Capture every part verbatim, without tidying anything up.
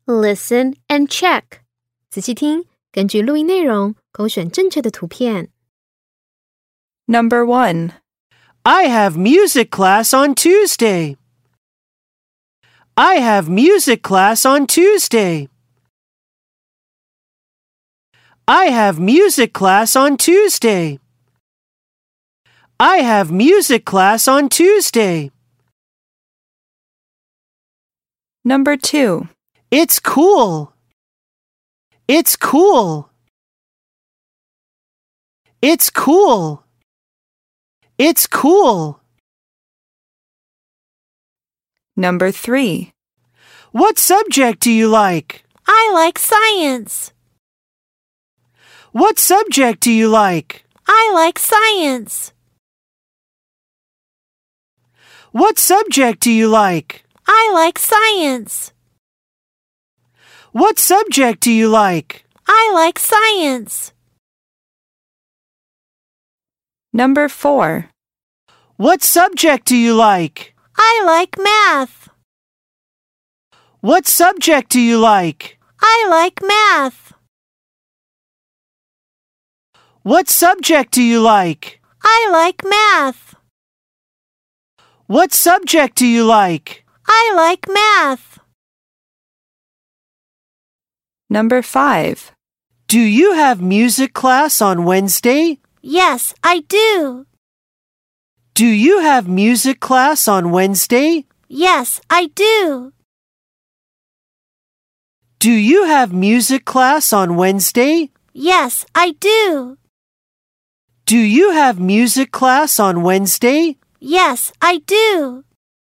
Listen and check. 仔细听，根据录音内容勾选正确的图片。 Number one. I have music class on Tuesday. I have music class on Tuesday. I have music class on Tuesday. I have music class on Tuesday. Number two. It's cool. It's cool. It's cool. It's cool. Number three. What subject do you like? I like science. What subject do you like? I like science. What subject do you like? I like science. What subject do you like? I like science. Number four. What subject do you like? I like math. What subject do you like? I like math. What subject do you like? I like math. What subject do you like? I like math. Number five. Do you have music class on Wednesday? Yes, I do. Do you have music class on Wednesday? Yes, I do. Do you have music class on Wednesday? Yes, I do. Do you have music class on Wednesday? Yes, I do.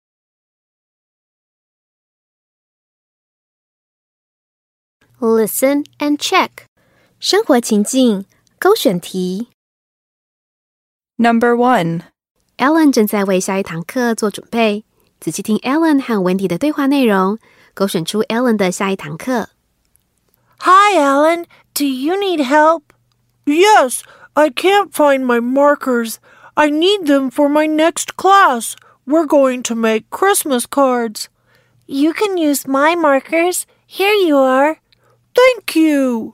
Listen and check. 生活情境，勾选题。 Number one. Ellen 正在为下一堂课做准备。仔细听 Ellen 和 Wendy 的对话内容，勾选出 Ellen 的下一堂课。 Hi, Alan. Do you need help? Yes, I can't find my markers. I need them for my next class. We're going to make Christmas cards. You can use my markers. Here you are. Thank you.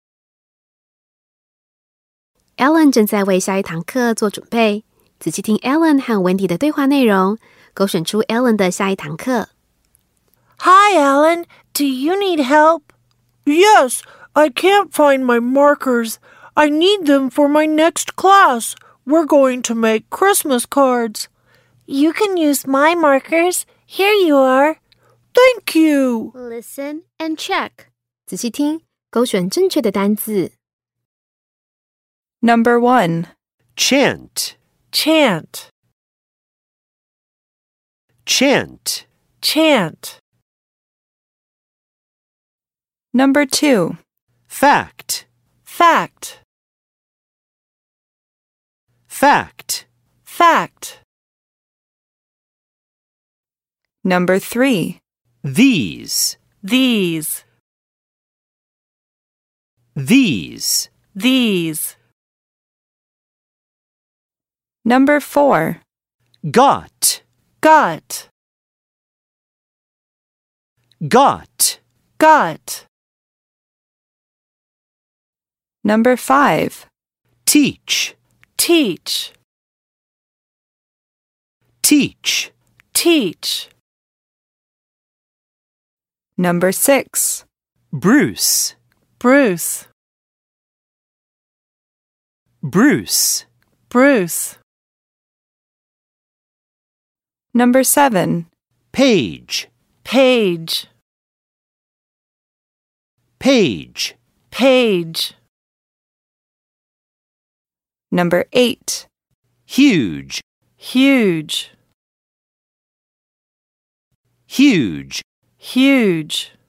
Ellen 正在为下一堂课做准备。仔细听 Ellen 和 Wendy 的对话内容，勾选出 Ellen 的下一堂课。 Hi, Alan. Do you need help? Yes, I can't find my markers. I need them for my next class. We're going to make Christmas cards. You can use my markers. Here you are. Thank you. Listen and check. 仔细听，勾选正确的单字。 Number one. Chant. Chant. Chant. Chant. Number two. Fact. Fact. Fact. Fact. Number three. These. These. These. These. Number four. Got. Got. Got. Got. Number five. Teach. Teach. Teach. Teach. Number six. Bruce. Bruce. Bruce. Bruce. Number seven. Page. Page. Page. Page. Number eight. Huge. Huge. Huge. Huge.